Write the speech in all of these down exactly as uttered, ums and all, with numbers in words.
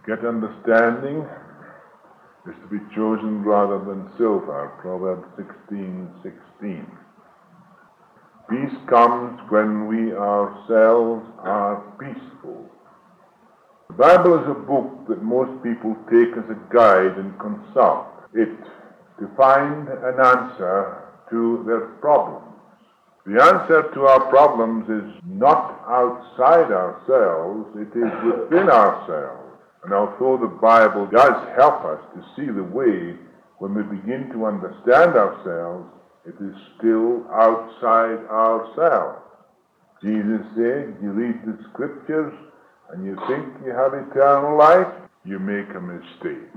Get understanding is to be chosen rather than silver, Proverbs sixteen sixteen. Peace comes when we ourselves are peaceful. The Bible is a book that most people take as a guide and consult it to find an answer to their problems. The answer to our problems is not outside ourselves, it is within ourselves. And although the Bible does help us to see the way, when we begin to understand ourselves, it is still outside ourselves. Jesus said, you read the scriptures and you think you have eternal life, you make a mistake.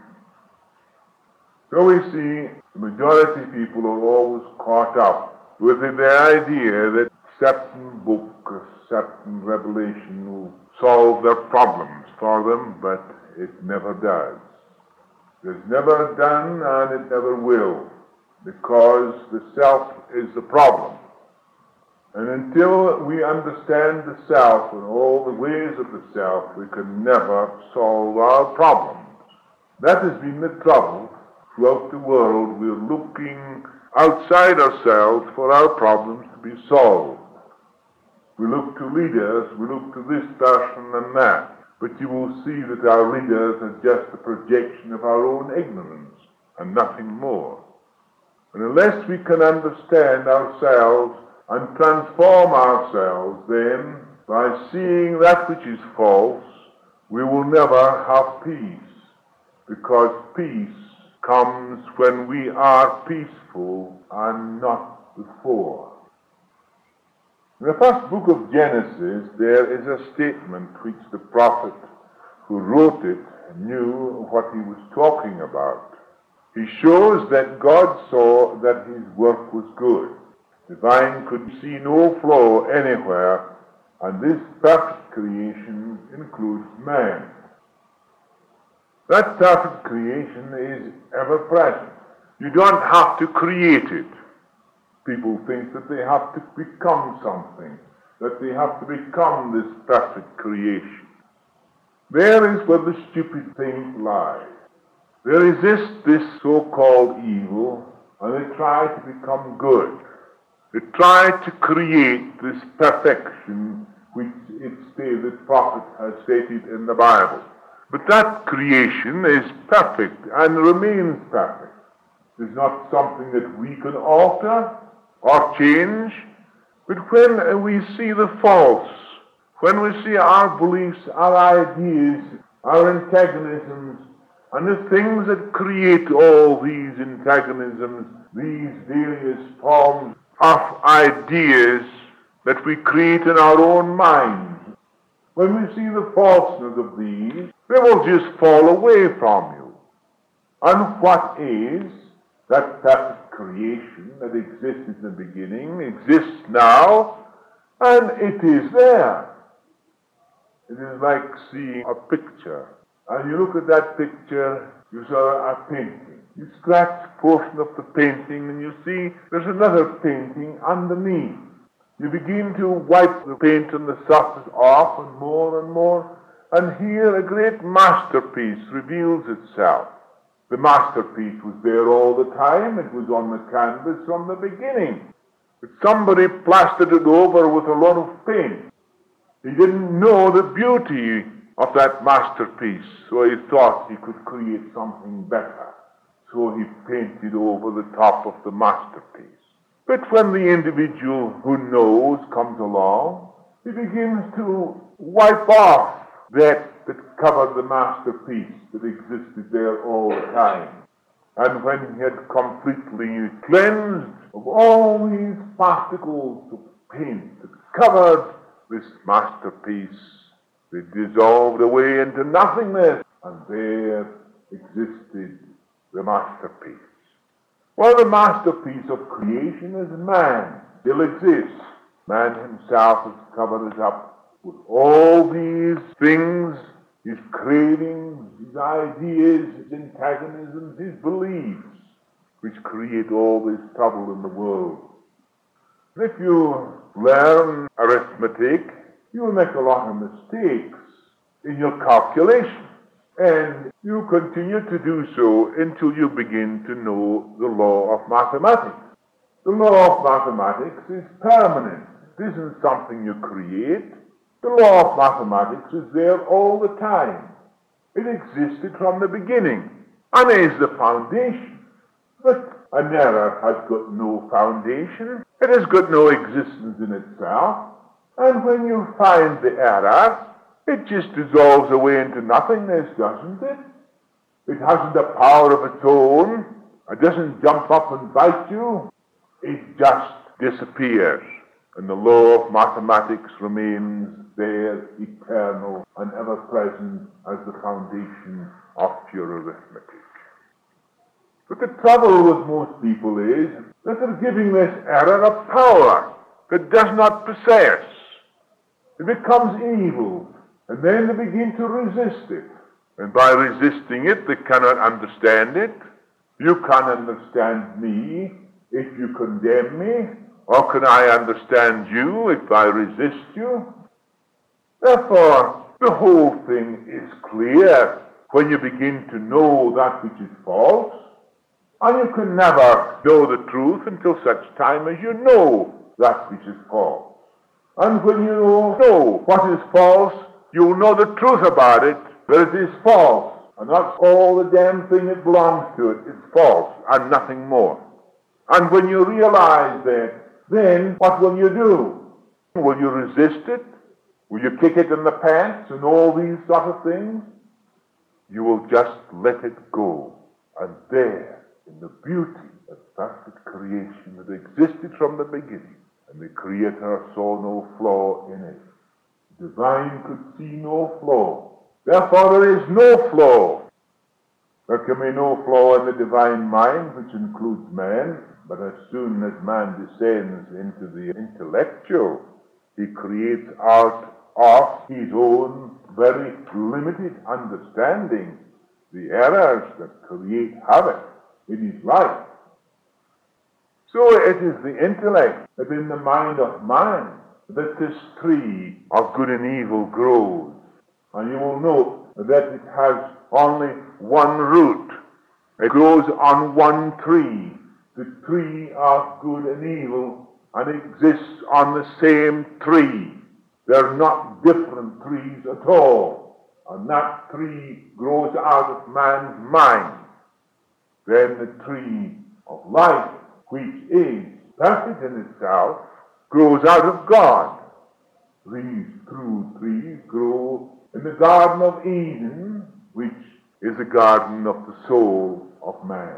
So we see the majority of people are always caught up with the idea that certain book or certain revelation will solve their problems for them, but it never does. It's never done and it never will, because the self is the problem. And until we understand the self and all the ways of the self, we can never solve our problems. That has been the trouble throughout the world. We're looking outside ourselves for our problems to be solved. We look to leaders, we look to this person and that, but you will see that our leaders are just a projection of our own ignorance and nothing more. And unless we can understand ourselves and transform ourselves then by seeing that which is false, we will never have peace, because peace comes when we are peaceful and not before. In the first book of Genesis, there is a statement which the prophet who wrote it knew what he was talking about. He shows that God saw that his work was good. The vine could see no flaw anywhere, and this perfect creation includes man. That perfect creation is ever present. You don't have to create it. People think that they have to become something, that they have to become this perfect creation. There is where the stupid things lie. They resist this so-called evil, and they try to become good. They try to create this perfection which its David prophet has stated in the Bible. But that creation is perfect and remains perfect. It's not something that we can alter or change, but when we see the false, when we see our beliefs, our ideas, our antagonisms, and the things that create all these antagonisms, these various forms of ideas that we create in our own minds, when we see the falseness of these, they will just fall away from you. And what is that perfect creation that existed in the beginning, exists now, and it is there. It is like seeing a picture. And you look at that picture, you saw a painting. You scratch a portion of the painting and you see there's another painting underneath. You begin to wipe the paint on the surface off and more and more, and here a great masterpiece reveals itself. The masterpiece was there all the time. It was on the canvas from the beginning. But somebody plastered it over with a lot of paint. He didn't know the beauty of that masterpiece, so he thought he could create something better. So he painted over the top of the masterpiece. But when the individual who knows comes along, he begins to wipe off that that covered the masterpiece that existed there all the time. And when he had completely cleansed of all these particles of paint that covered this masterpiece, they dissolved away into nothingness, and there existed the masterpiece. Well, the masterpiece of creation is man, still exists. Man himself has covered us up with all these things, his cravings, his ideas, his antagonisms, his beliefs, which create all this trouble in the world. If you learn arithmetic, you will make a lot of mistakes in your calculations. And you continue to do so until you begin to know the law of mathematics. The law of mathematics is permanent. It isn't something you create. The law of mathematics is there all the time. It existed from the beginning and is the foundation. But an error has got no foundation. It has got no existence in itself. And when you find the error, it just dissolves away into nothingness, doesn't it? It hasn't a power of its own. It doesn't jump up and bite you. It just disappears. And the law of mathematics remains there, eternal and ever present as the foundation of pure arithmetic. But the trouble with most people is that they're giving this error a power that does not possess. It becomes evil, and then they begin to resist it. And by resisting it, they cannot understand it. You can't understand me if you condemn me, or can I understand you if I resist you? Therefore, the whole thing is clear when you begin to know that which is false, and you can never know the truth until such time as you know that which is false. And when you know what is false, you'll know the truth about it, that it is false. And that's all the damn thing that belongs to it. It's false and nothing more. And when you realize that, then what will you do? Will you resist it? Will you kick it in the pants and all these sort of things? You will just let it go. And there, in the beauty of perfect creation that existed from the beginning, and the Creator saw no flaw in it. The divine could see no flaw. Therefore there is no flaw. There can be no flaw in the divine mind, which includes man, but as soon as man descends into the intellectual, he creates out of his own very limited understanding the errors that create havoc in his life. So it is the intellect that in the mind of man that this tree of good and evil grows. And you will note that it has only one root. It grows on one tree, the tree of good and evil, and exists on the same tree. They're not different trees at all. And that tree grows out of man's mind. Then the tree of life, which is perfect in itself, grows out of God. These true trees grow in the Garden of Eden, which is the garden of the soul of man.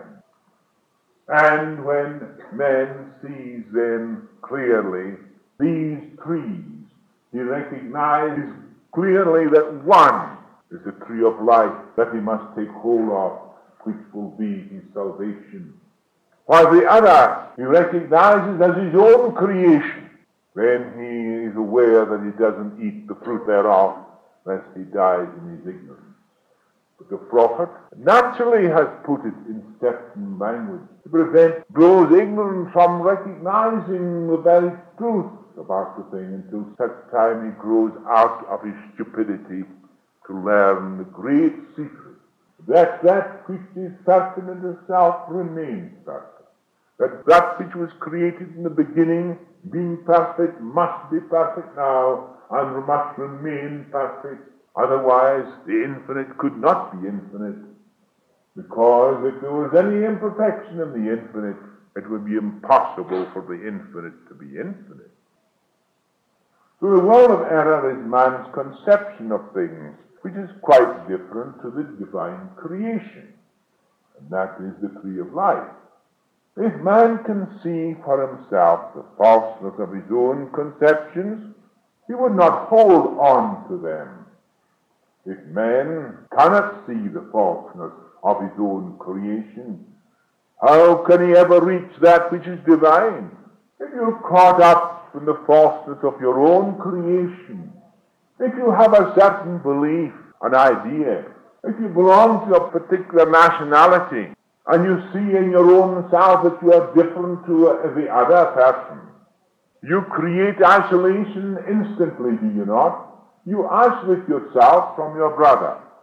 And when man sees then clearly these trees, he recognizes clearly that one is the tree of life that he must take hold of, which will be his salvation. While the other he recognizes as his own creation, then he is aware that he doesn't eat the fruit thereof, lest he dies in his ignorance. But the prophet naturally has put it in steps and language to prevent those ignorant from recognizing the very truth about the thing until such time he grows out of his stupidity to learn the great secret that that which is perfect in itself remains perfect. That that which was created in the beginning, being perfect, must be perfect now and must remain perfect. Otherwise, the infinite could not be infinite, because if there was any imperfection in the infinite, it would be impossible for the infinite to be infinite. So the world of error is man's conception of things, which is quite different to the divine creation, and that is the tree of life. If man can see for himself the falseness of his own conceptions, he would not hold on to them. If man cannot see the falseness of his own creation, how can he ever reach that which is divine? If you're caught up in the falseness of your own creation, if you have a certain belief, an idea, if you belong to a particular nationality, and you see in your own self that you are different to the other person, you create isolation instantly, do you not? You isolate yourself from your brother.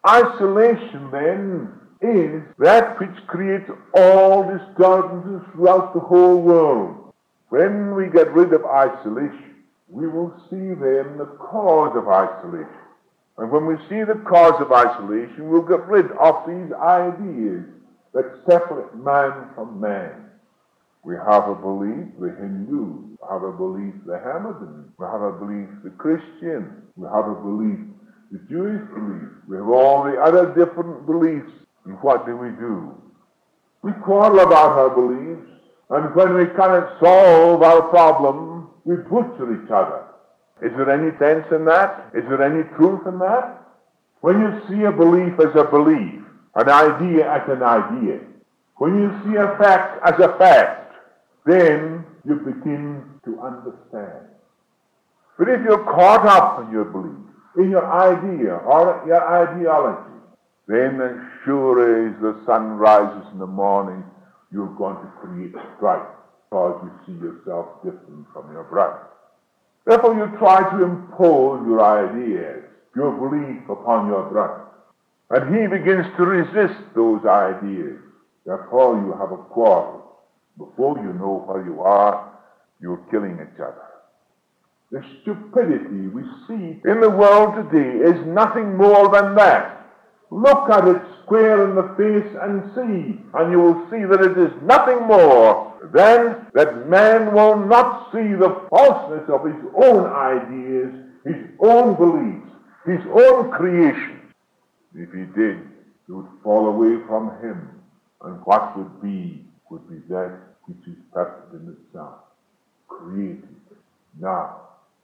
Isolation, then, is that which creates all disturbances throughout the whole world. When we get rid of isolation, we will see then the cause of isolation. And when we see the cause of isolation, we'll get rid of these ideas that separate man from man. We have a belief, the Hindu, we have a belief, the Mohammedan, we have a belief, the Christian, we have a belief, the Jewish belief, we have all the other different beliefs. And what do we do? We quarrel about our beliefs, and when we cannot solve our problem, we butcher each other. Is there any sense in that? Is there any truth in that? When you see a belief as a belief, an idea as an idea, when you see a fact as a fact, then you begin to understand. But if you're caught up in your belief, in your idea or your ideology, then as sure as the sun rises in the morning, you're going to create strife because you see yourself different from your brother. Therefore you try to impose your ideas, your belief upon your brother. And he begins to resist those ideas. Therefore you have a quarrel. Before you know where you are, you're killing each other. The stupidity we see in the world today is nothing more than that. Look at it square in the face and see, and you will see that it is nothing more than that man will not see the falseness of his own ideas, his own beliefs, his own creation. If he did, he would fall away from him, and what would be would be that which is perfect in itself, created. Now,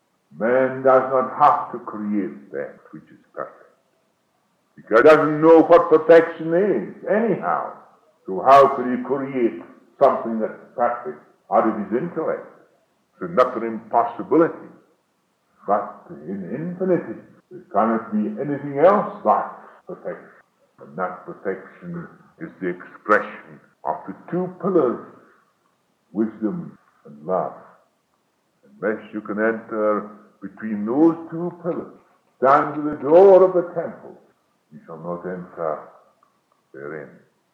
man does not have to create that which is perfect, because he doesn't know what perfection is, anyhow. So how could he create something that's perfect out of his intellect? It's another impossibility. But in infinity, there cannot be anything else but perfection. And that perfection is the expression of the two pillars, wisdom and love. Unless you can enter between those two pillars, stand to the door of the temple, you shall not enter therein.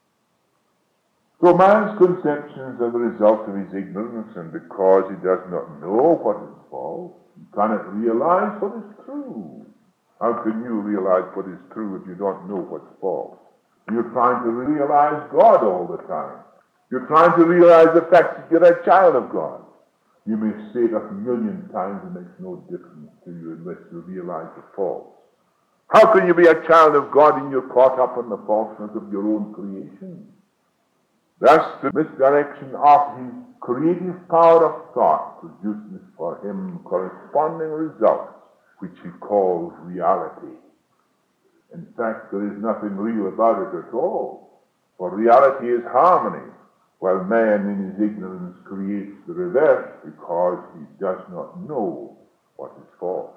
So man's conceptions are the result of his ignorance, and because he does not know what is false, he cannot realize what is true. How can you realize what is true if you don't know what's false? You're trying to realize God all the time. You're trying to realize the fact that you're a child of God. You may say it a million times, it makes no difference to you unless you realize the false. How can you be a child of God and you're caught up in the falseness of your own creation? Thus, the misdirection of his creative power of thought produces for him corresponding results, which he calls reality. In fact, there is nothing real about it at all, for reality is harmony, while man in his ignorance creates the reverse because he does not know what is false.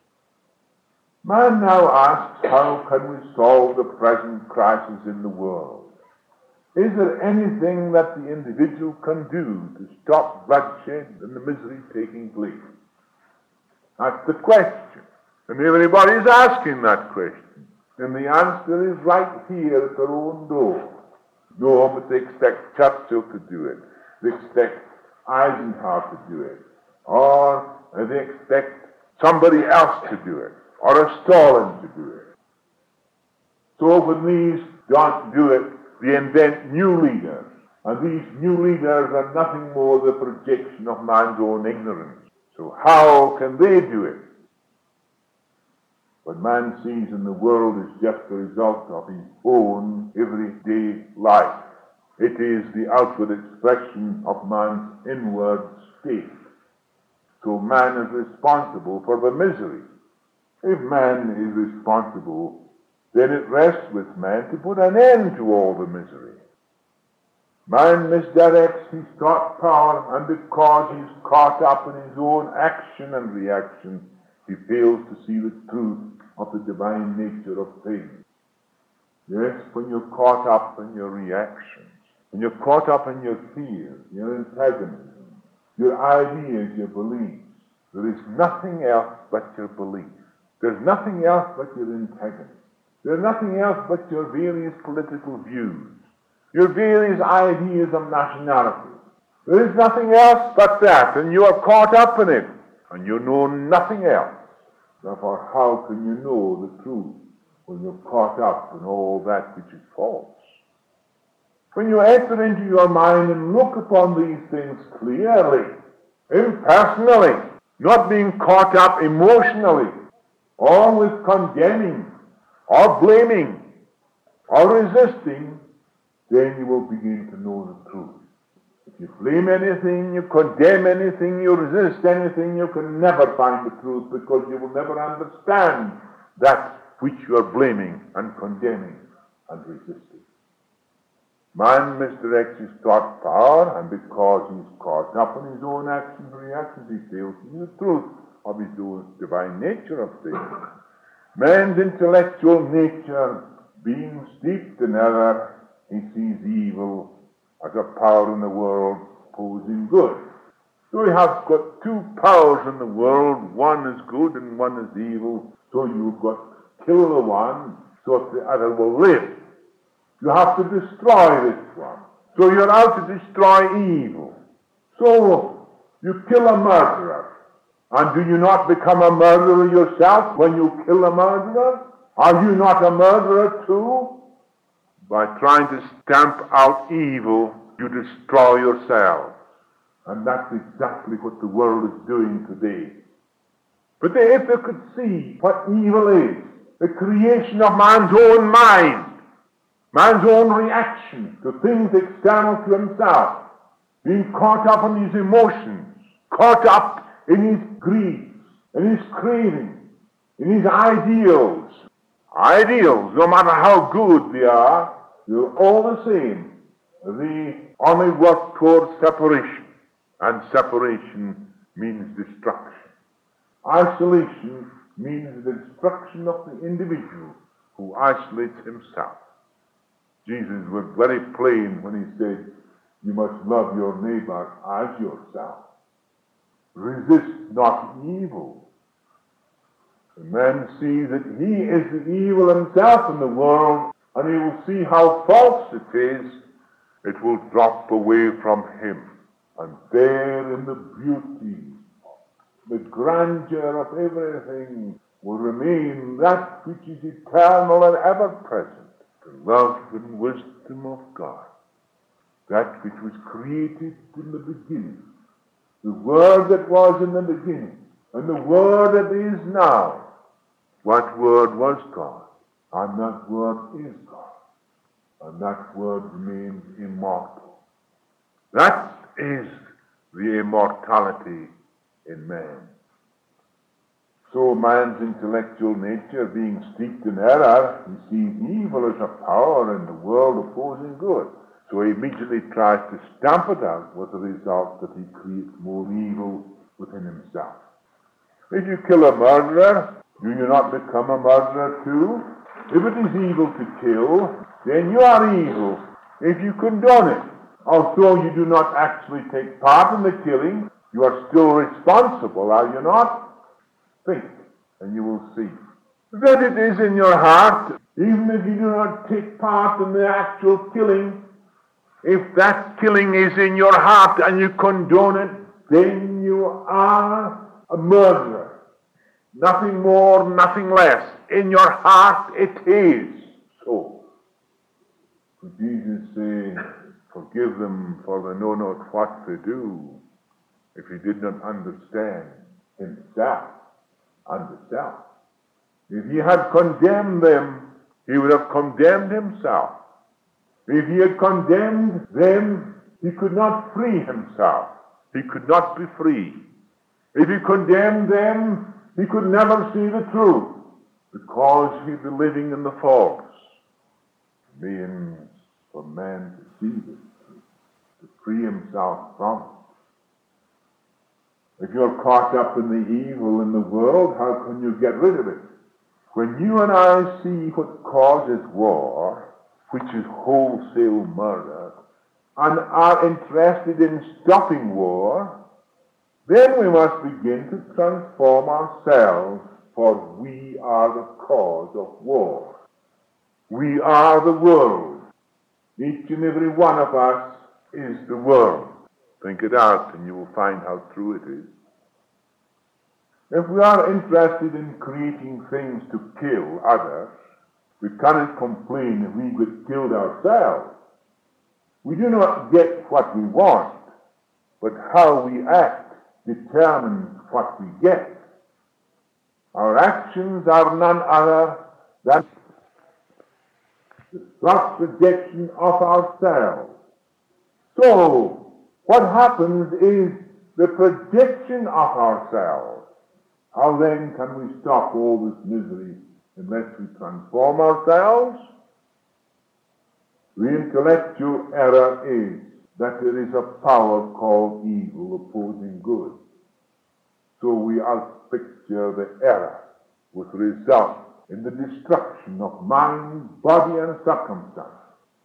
Man now asks, how can we solve the present crisis in the world? Is there anything that the individual can do to stop bloodshed and the misery taking place? That's the question. And everybody is asking that question. And the answer is right here at their own door. No, but they expect Churchill to do it. They expect Eisenhower to do it. Or they expect somebody else to do it. Or a Stalin to do it. So when these don't do it, they invent new leaders. And these new leaders are nothing more than the projection of man's own ignorance. So how can they do it? What man sees in the world is just the result of his own everyday life. It is the outward expression of man's inward state. So man is responsible for the misery. If man is responsible, then it rests with man to put an end to all the misery. Man misdirects his thought power, and because he's caught up in his own action and reaction, he fails to see the truth of the divine nature of things. Yes, when you're caught up in your reactions, when you're caught up in your fears, your antagonism, your ideas, your beliefs, there is nothing else but your belief. There's nothing else but your antagonism. They're nothing else but your various political views, your various ideas of nationality. There is nothing else but that, and you are caught up in it, and you know nothing else. Therefore, how can you know the truth when you're caught up in all that which is false? When you enter into your mind and look upon these things clearly, impersonally, not being caught up emotionally, or with condemning, or blaming, or resisting, then you will begin to know the truth. If you blame anything, you condemn anything, you resist anything, you can never find the truth, because you will never understand that which you are blaming and condemning and resisting. Man misdirects his thought power, and because he's caught up in his own actions and reactions, he fails to see the truth of his own divine nature of things. Man's intellectual nature, being steeped in error, he sees evil as a power in the world opposing good. So we have got two powers in the world, one is good and one is evil, so you've got to kill the one so that the other will live. You have to destroy this one. So you're out to destroy evil. So you kill a murderer. And do you not become a murderer yourself when you kill a murderer? Are you not a murderer too? By trying to stamp out evil, you destroy yourself. And that's exactly what the world is doing today. But they, if they could see what evil is, the creation of man's own mind, man's own reaction to things external to himself, being caught up in his emotions, caught up in his greed, in his craving, in his ideals. Ideals, no matter how good they are, they're all the same. They only work towards separation, and separation means destruction. Isolation means the destruction of the individual who isolates himself. Jesus was very plain when he said, you must love your neighbor as yourself. Resist not evil. The man sees that he is the evil himself in the world, and he will see how false it is. It will drop away from him. And there in the beauty, the grandeur of everything will remain that which is eternal and ever present. The love and wisdom of God, that which was created in the beginning, the Word that was in the beginning, and the Word that is now. What Word was God, and that Word is God, and that Word remains immortal. That is the immortality in man. So man's intellectual nature, being steeped in error, he sees evil as a power in the world opposing good. So he immediately tries to stamp it out, with the result that he creates more evil within himself. If you kill a murderer, do you not become a murderer too? If it is evil to kill, then you are evil if you condone it. Although you do not actually take part in the killing, you are still responsible, are you not? Think, and you will see that it is in your heart, even if you do not take part in the actual killing. If that killing is in your heart and you condone it, then you are a murderer. Nothing more, nothing less. In your heart it is so. For Jesus said, forgive them, for they know not what they do. If he did not understand himself and the self. If he had condemned them, he would have condemned himself. If he had condemned them, he could not free himself. He could not be free. If he condemned them, he could never see the truth, because he'd be living in the false. It means for man to see this truth, to free himself from it. If you're caught up in the evil in the world, how can you get rid of it? When you and I see what causes war, which is wholesale murder, and are interested in stopping war, then we must begin to transform ourselves, for we are the cause of war. We are the world. Each and every one of us is the world. Think it out and you will find how true it is. If we are interested in creating things to kill others, we cannot complain if we get killed ourselves. We do not get what we want, but how we act determines what we get. Our actions are none other than the self-projection of ourselves. So, what happens is the projection of ourselves. How then can we stop all this misery unless we transform ourselves? The intellectual error is that there is a power called evil opposing good. So we outpicture the error, which results in the destruction of mind, body, and circumstance.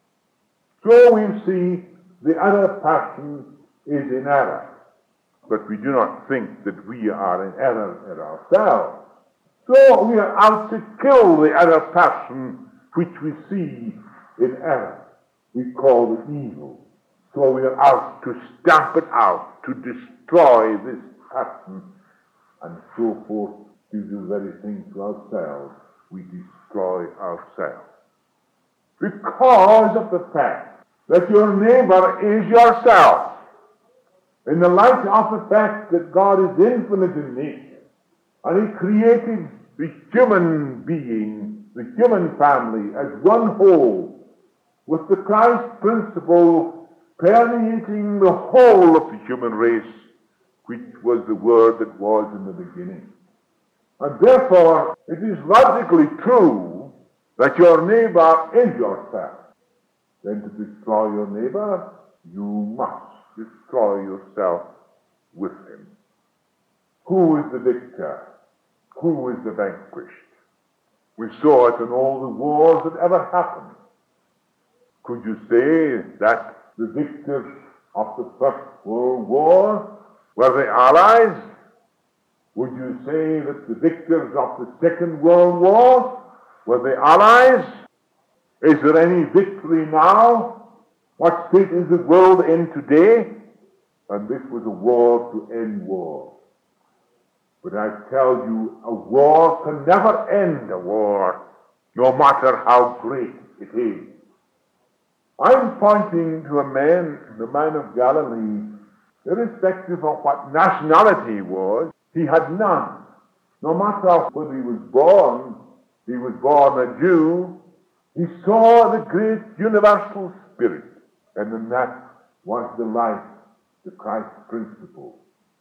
So we see the other person is in error, but we do not think that we are in error in ourselves. So we are out to kill the other person which we see in error. We call it evil. So we are out to stamp it out, to destroy this person, and so forth. To do the very thing to ourselves, we destroy ourselves. Because of the fact that your neighbor is yourself, in the light of the fact that God is infinite in nature, and He created the human being, the human family, as one whole, with the Christ principle permeating the whole of the human race, which was the Word that was in the beginning. And therefore, it is logically true that your neighbor is yourself. Then to destroy your neighbor, you must destroy yourself with him. Who is the victor? Who is the vanquished? We saw it in all the wars that ever happened. Could you say that the victors of the First World War were the Allies? Would you say that the victors of the Second World War were the Allies? Is there any victory now? What state is the world in today? And this was a war to end war. But I tell you, a war can never end a war, no matter how great it is. I'm pointing to a man, the man of Galilee, irrespective of what nationality he was, he had none. No matter whether he was born, he was born a Jew, he saw the great universal spirit, and in that was the life, the Christ principle.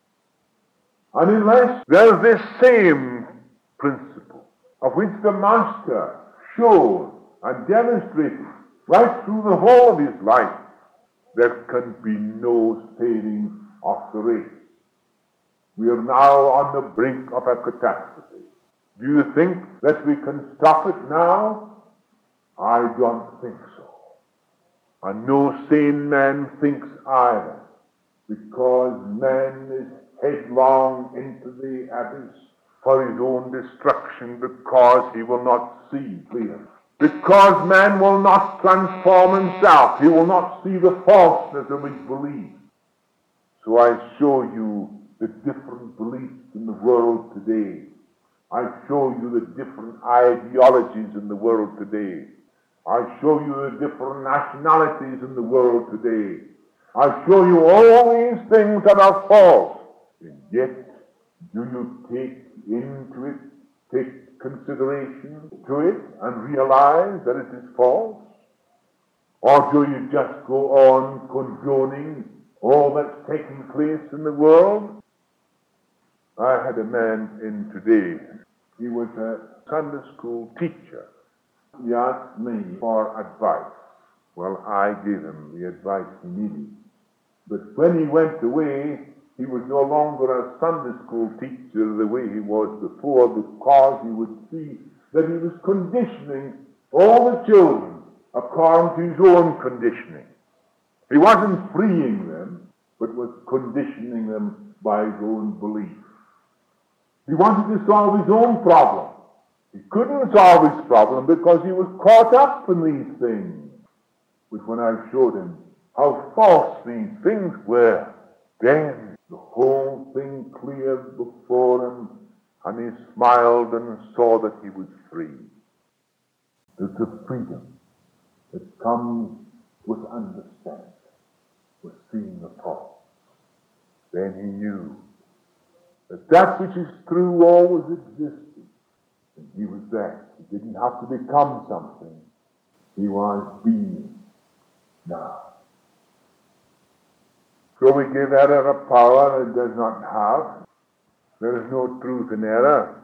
And unless there's this same principle, of which the Master showed and demonstrated right through the whole of his life, there can be no saving of the race. We are now on the brink of a catastrophe. Do you think that we can stop it now? I don't think so. And no sane man thinks either, because man is headlong into the abyss for his own destruction, because he will not see clearly. Because man will not transform himself. He will not see the falseness of his belief. So I show you the different beliefs in the world today. I show you the different ideologies in the world today. I show you the different nationalities in the world today. I show you all these things that are false. And yet, do you take into it, take consideration to it, and realize that it is false? Or do you just go on condoning all that's taking place in the world? I had a man in today. He was a Sunday school teacher. He asked me for advice. Well, I gave him the advice he needed. But when he went away, he was no longer a Sunday school teacher the way he was before, because he would see that he was conditioning all the children according to his own conditioning. He wasn't freeing them, but was conditioning them by his own belief. He wanted to solve his own problem. He couldn't solve his problem because he was caught up in these things. But when I showed him how false these things were, then the whole thing cleared before him, and he smiled and saw that he was free. It's a freedom that comes with understanding, with seeing the false. Then he knew that that which is true always existed, and he was there. He didn't have to become something. He was being now. So we give error a power it does not have. There is no truth in error.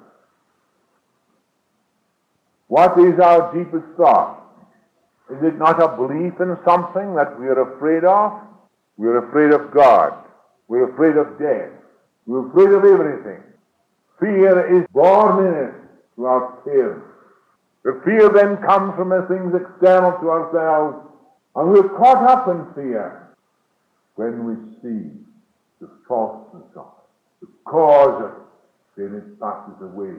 What is our deepest thought? Is it not a belief in something that we are afraid of? We are afraid of God. We're afraid of death. We're afraid of everything. Fear is born in us through our parents. The fear then comes from the things external to ourselves, and we're caught up in fear when we see the falseness of it, the cause of it, then it passes away.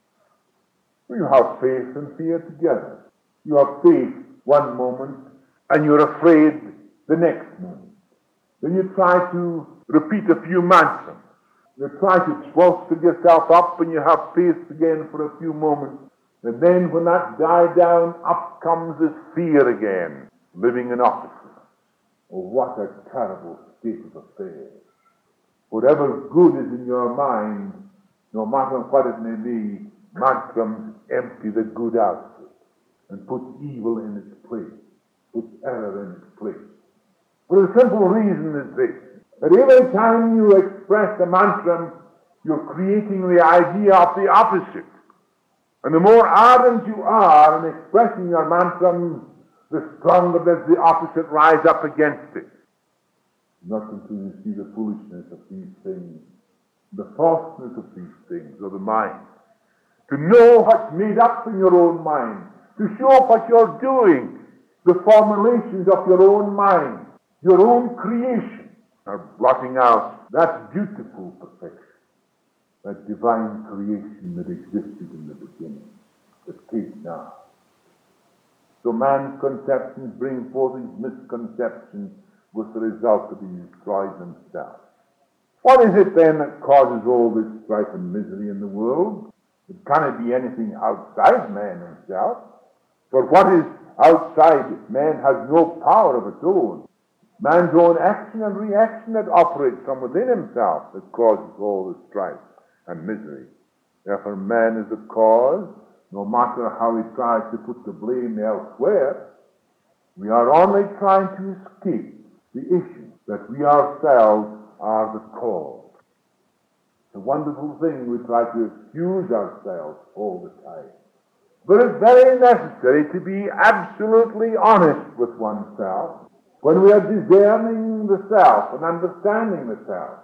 You have faith and fear together. You have faith one moment, and you're afraid the next moment. Then you try to repeat a few mantras. You try to bolster yourself up, and you have faith again for a few moments. And then when that dies down, up comes this fear again, living in opposite. Oh, what a terrible state of affairs. Whatever good is in your mind, no matter what it may be, mantrams empty the good out of it and put evil in its place, put error in its place. For the simple reason is this, that every time you express a mantram, you're creating the idea of the opposite. And the more ardent you are in expressing your mantram, the stronger does the opposite rise up against it. Not until you see the foolishness of these things, the falseness of these things, or the mind. To know what's made up in your own mind, to show what you're doing, the formulations of your own mind, your own creation, are blotting out that beautiful perfection, that divine creation that existed in the beginning, that came now. So man's conceptions bring forth his misconceptions, with the result that he destroys himself. What is it then that causes all this strife and misery in the world? It cannot be anything outside man himself. For what is outside man has no power of its own. Man's own action and reaction that operates from within himself that causes all this strife and misery. Therefore man is the cause, no matter how he tries to put the blame elsewhere. We are only trying to escape the issue that we ourselves are the cause. It's a wonderful thing. We try to excuse ourselves all the time. But it's very necessary to be absolutely honest with oneself when we are discerning the self and understanding the self.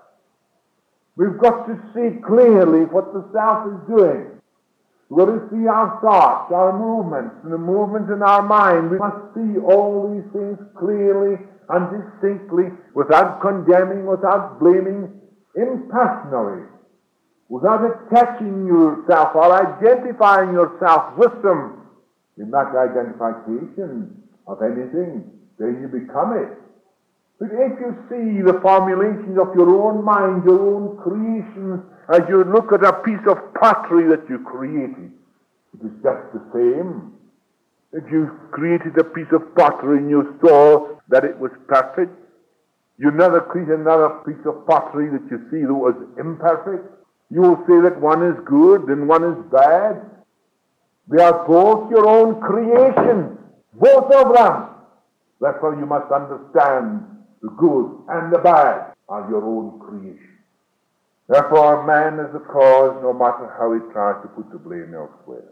We've got to see clearly what the self is doing. We've got to see our thoughts, our movements, and the movements in our mind. We must see all these things clearly and distinctly, without condemning, without blaming, impersonally, without attaching yourself or identifying yourself with them. In that identification of anything, then you become it. But if you see the formulations of your own mind, your own creations, as you look at a piece of pottery that you created, it is just the same. If you created a piece of pottery and you saw that it was perfect, you never create another piece of pottery that you see that was imperfect. You will say that one is good and one is bad. They are both your own creations, both of them. Therefore you must understand the good and the bad are your own creation. Therefore man is the cause, no matter how he tries to put the blame elsewhere.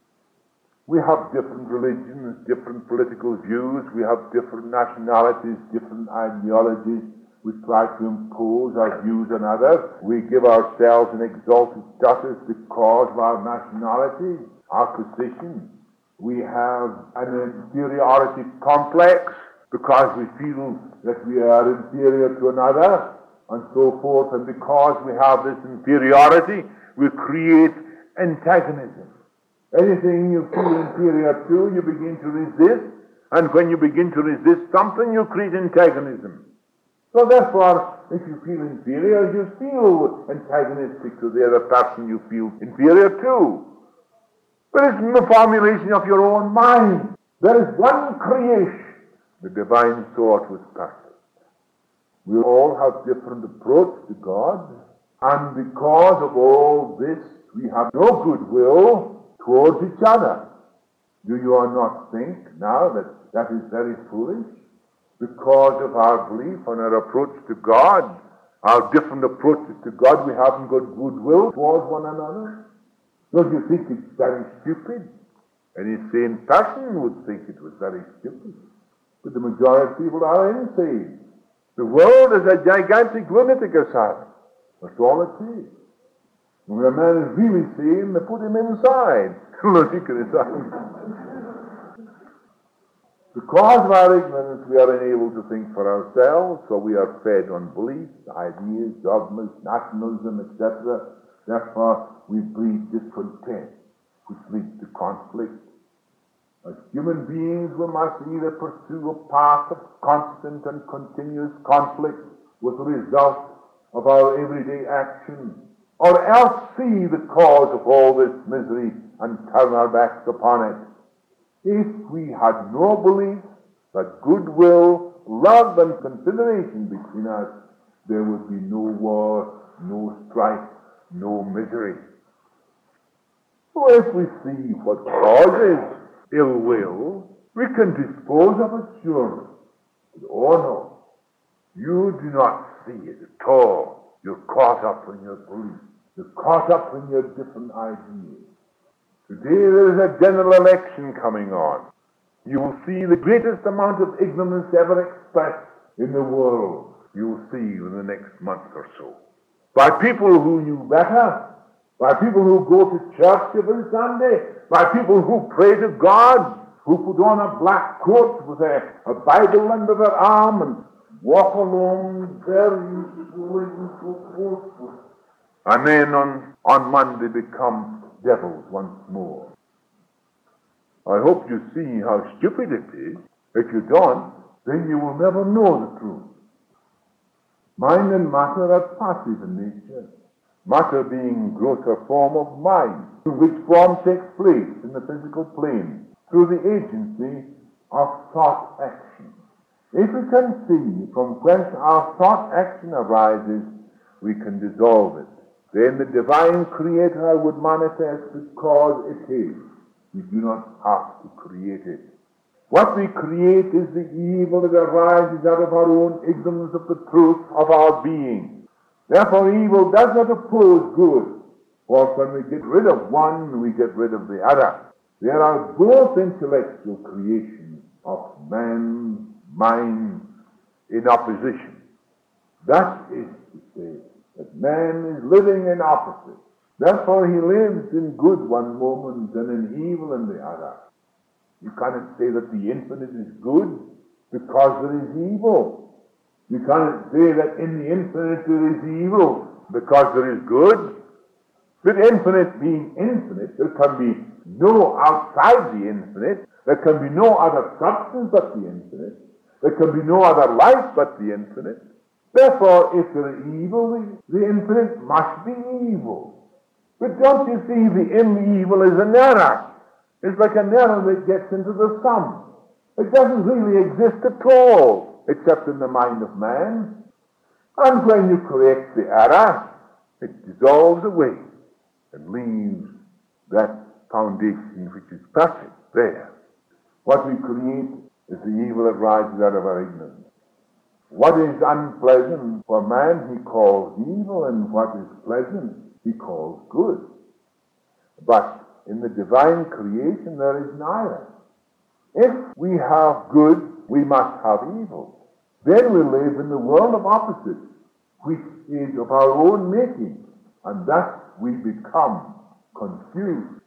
We have different religions, different political views, we have different nationalities, different ideologies. We try to impose our views on others. We give ourselves an exalted status because of our nationality, our position. We have an inferiority complex because we feel that we are inferior to another, and so forth. And because we have this inferiority, we create antagonism. Anything you feel inferior to, you begin to resist. And when you begin to resist something, you create antagonism. So therefore, if you feel inferior, you feel antagonistic to the other person you feel inferior to. But it's in the formulation of your own mind. There is one creation. The divine thought was perfect. We all have different approach to God, and because of all this, we have no goodwill towards each other. Do you or not think now that that is very foolish? Because of our belief and our approach to God, our different approaches to God, we haven't got goodwill towards one another. Don't you think it's very stupid? Any sane person would think it was very stupid. But the majority of people are insane. The world is a gigantic lunatic asylum. That's all it is. When a man is really sane, they put him inside. Lunatic asylum. Because of our ignorance, we are unable to think for ourselves, so we are fed on beliefs, ideas, dogmas, nationalism, et cetera. Therefore, we breed discontent, which leads to conflict. As human beings, we must either pursue a path of constant and continuous conflict with the result of our everyday action, or else see the cause of all this misery and turn our backs upon it. If we had no belief, but goodwill, love, and consideration between us, there would be no war, no strife, no misery. So if we see what causes ill will, we can dispose of it surely. But oh no, you do not see it at all. You're caught up in your belief. You're caught up in your different ideas. Today there is a general election coming on. You will see the greatest amount of ignorance ever expressed in the world. You will see in the next month or so. By people who knew better, by people who go to church every Sunday, by people who pray to God, who put on a black coat with a, a Bible under their arm and walk along very slowly and so forth. And then on, on Monday become devils once more. I hope you see how stupid it is. If you don't, then you will never know the truth. Mind and matter are passive in nature. Matter being grosser form of mind, which form takes place in the physical plane through the agency of thought action. If we can see from whence our thought action arises, we can dissolve it. Then the divine Creator would manifest because it is. We do not have to create it. What we create is the evil that arises out of our own ignorance of the truth of our being. Therefore, evil does not oppose good. For when we get rid of one, we get rid of the other. There are both intellectual creations of man's mind in opposition. That is to say, that man is living in opposite. Therefore, he lives in good one moment and in evil in the other. You cannot say that the infinite is good because there is evil. You cannot say that in the infinite there is evil because there is good. With infinite being infinite, there can be no outside the infinite. There can be no other substance but the infinite. There can be no other life but the infinite. Therefore, if there is evil, the, the infinite must be evil. But don't you see, the in evil is an error. It's like an error that gets into the sum. It doesn't really exist at all, except in the mind of man. And when you correct the error, it dissolves away and leaves that foundation which is perfect there. What we create is the evil that rises out of our ignorance. What is unpleasant for man he calls evil, and what is pleasant he calls good. But in the divine creation there is neither. If we have good, we must have evil. Then we live in the world of opposites, which is of our own making, and thus we become confused.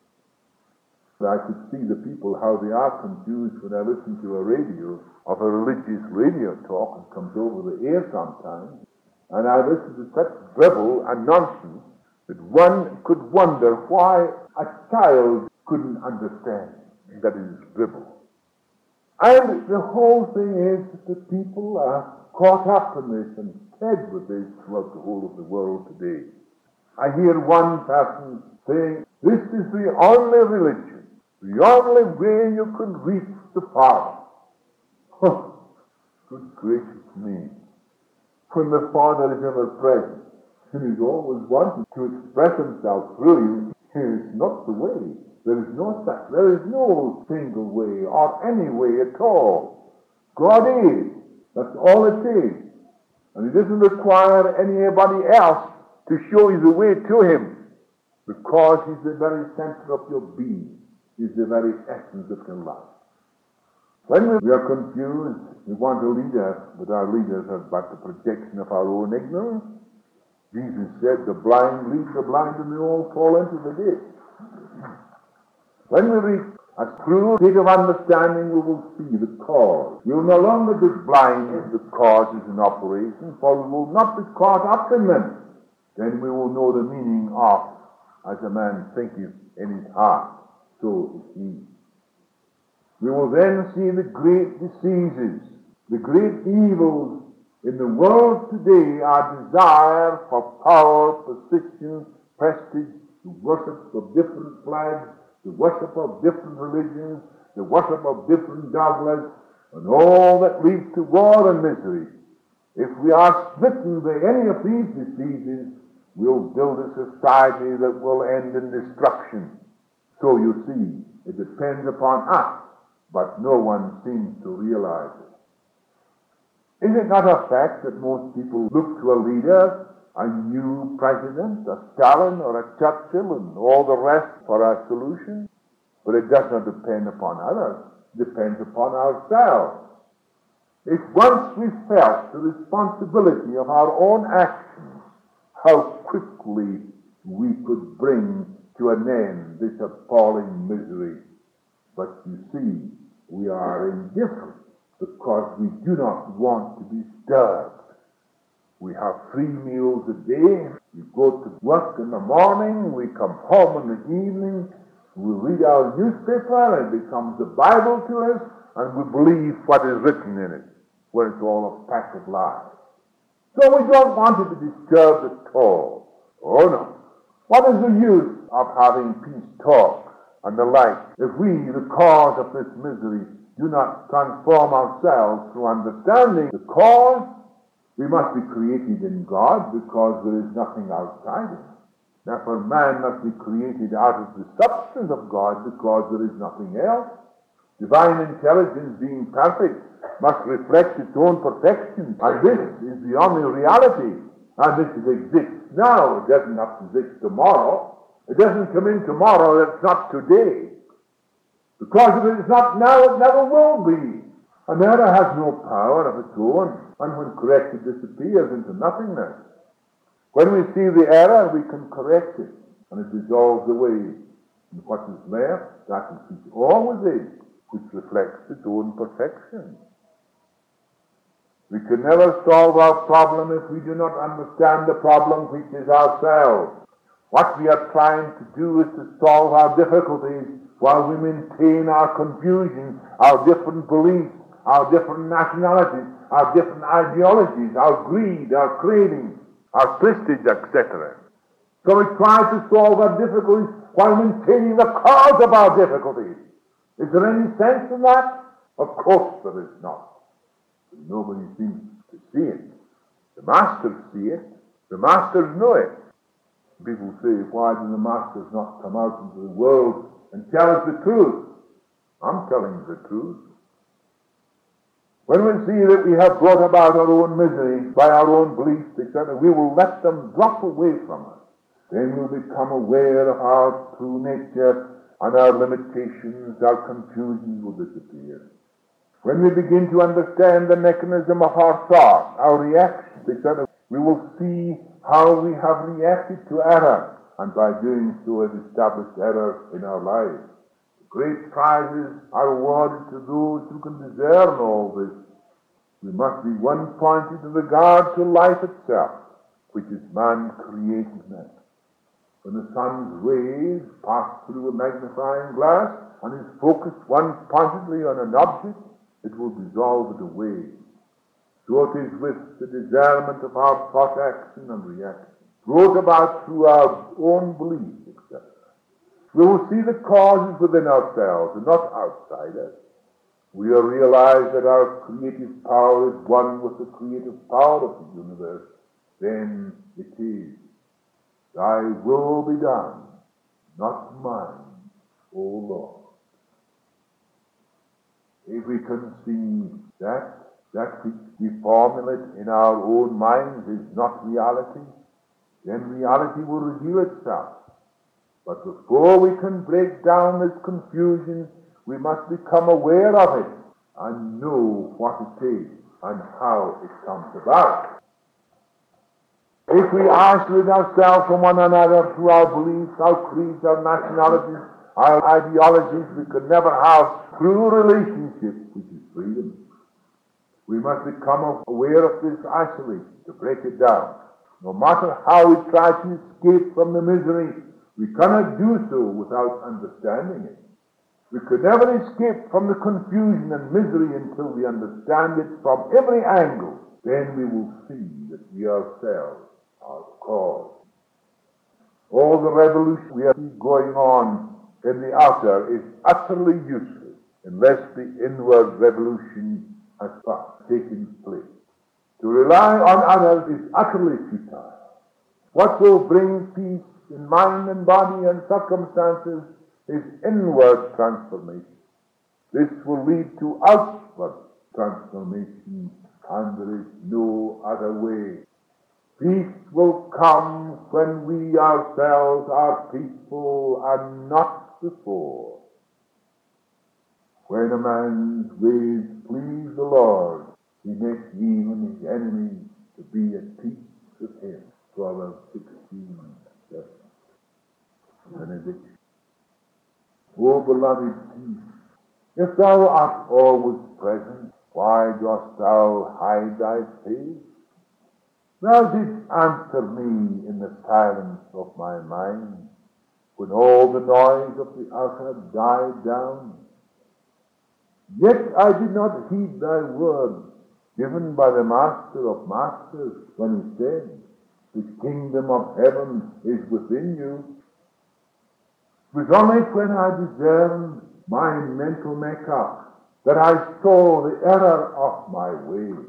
I could see the people, how they are confused when I listen to a radio, of a religious radio talk that comes over the air sometimes, and I listen to such drivel and nonsense that one could wonder why a child couldn't understand that it is dribble. And the whole thing is that the people are caught up in this and fed with this throughout the whole of the world today. I hear one person saying, this is the only religion, the only way you can reach the Father. Oh, good gracious me. When the Father is ever present, and he's always wanting to express himself through you, it's not the way. There is no such, there is no single way or any way at all. God is. That's all it is. And he doesn't require anybody else to show you the way to him, because he's the very center of your being. He's the very essence of your life. When we are confused, we want a leader, but our leaders are but the projection of our own ignorance. Jesus said, the blind lead the blind and they all fall into the ditch. When we reach a true state of understanding, we will see the cause. We will no longer be blind to the causes in operation, for we will not be caught up in them. Then we will know the meaning of, as a man thinketh in his heart, so is he. We will then see the great diseases, the great evils in the world today, our desire for power, position, prestige, the worship of different flags, the worship of different religions, the worship of different dogmas, and all that leads to war and misery. If we are smitten by any of these diseases, we'll build a society that will end in destruction. So you see, it depends upon us, but no one seems to realize it. Is it not a fact that most people look to a leader, a new president, a Stalin or a Churchill and all the rest for a solution? But it does not depend upon others. It depends upon ourselves. If once we felt the responsibility of our own actions, how quickly we could bring to an end this appalling misery. But you see, we are indifferent because we do not want to be disturbed. We have three meals a day. We go to work in the morning. We come home in the evening. We read our newspaper. It becomes the Bible to us. And we believe what is written in it, when it's all a pack of lies. So we don't want to be disturbed at all. Oh no. What is the use of having peace talk and the like if we, the cause of this misery, do not transform ourselves through understanding the cause? We must be created in God because there is nothing outside it. Therefore, man must be created out of the substance of God because there is nothing else. Divine intelligence, being perfect, must reflect its own perfection. And this is the only reality. And this exists now. It doesn't have to exist tomorrow. It doesn't come in tomorrow. That's not today. Because if it is not now, it never will be. An error has no power of its own, and when corrected, disappears into nothingness. When we see the error, we can correct it, and it dissolves away. And what is left, that which is always is, which reflects its own perfection. We can never solve our problem if we do not understand the problem which is ourselves. What we are trying to do is to solve our difficulties while we maintain our confusion, our different beliefs, our different nationalities, our different ideologies, our greed, our craving, our prestige, et cetera. So we try to solve our difficulties while maintaining the cause of our difficulties. Is there any sense in that? Of course there is not. Nobody seems to see it. The masters see it. The masters know it. People say, why do the masters not come out into the world and tell us the truth? I'm telling you the truth. When we see that we have brought about our own misery by our own beliefs, et cetera, we will let them drop away from us. Then we'll become aware of our true nature, and our limitations, our confusions will disappear. When we begin to understand the mechanism of our thought, our reactions, et cetera, we will see how we have reacted to error, and by doing so have established error in our lives. Great prizes are awarded to those who can discern all this. We must be one pointed in regard to life itself, which is man's createdness. When the sun's rays pass through a magnifying glass and is focused one pointedly on an object, it will dissolve it away. So it is with the discernment of our thought, action, and reaction, brought about through our own belief, et cetera. We will see the causes within ourselves and not outside us. We will realize that our creative power is one with the creative power of the universe. Then it is, Thy will be done, not mine, O Lord. If we conceive that, that which we formulate in our own minds is not reality, then reality will reveal itself. But before we can break down this confusion, we must become aware of it and know what it is and how it comes about. If we isolate ourselves from one another through our beliefs, our creeds, our nationalities, our ideologies, we could never have true relationship, which is freedom. We must become aware of this isolation to break it down. No matter how we try to escape from the misery, we cannot do so without understanding it. We could never escape from the confusion and misery until we understand it from every angle. Then we will see that we ourselves are the cause. All the revolution we see going on in the outer is utterly useless unless the inward revolution has taken place. To rely on others is utterly futile. What will bring peace in mind and body and circumstances is inward transformation. This will lead to outward transformation, and there is no other way. Peace will come when we ourselves are peaceful and not before. When a man's ways please the Lord, he makes even his enemies to be at peace with him. Proverbs sixteen, seven. Benediction. O beloved peace, if thou art always present, why dost thou hide thy face? Thou didst answer me in the silence of my mind, when all the noise of the outer died down. Yet I did not heed thy word, given by the Master of Masters, when he said, the kingdom of heaven is within you. It was only when I discerned my mental makeup that I saw the error of my way.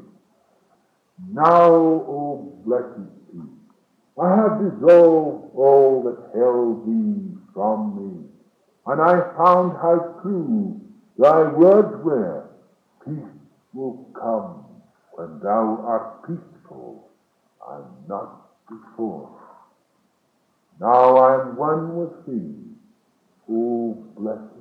Now, O blessed peace, I have dissolved all that held thee from me, and I found how true thy words were. Peace will come when thou art peaceful and not before. Now I am one with thee, O blessed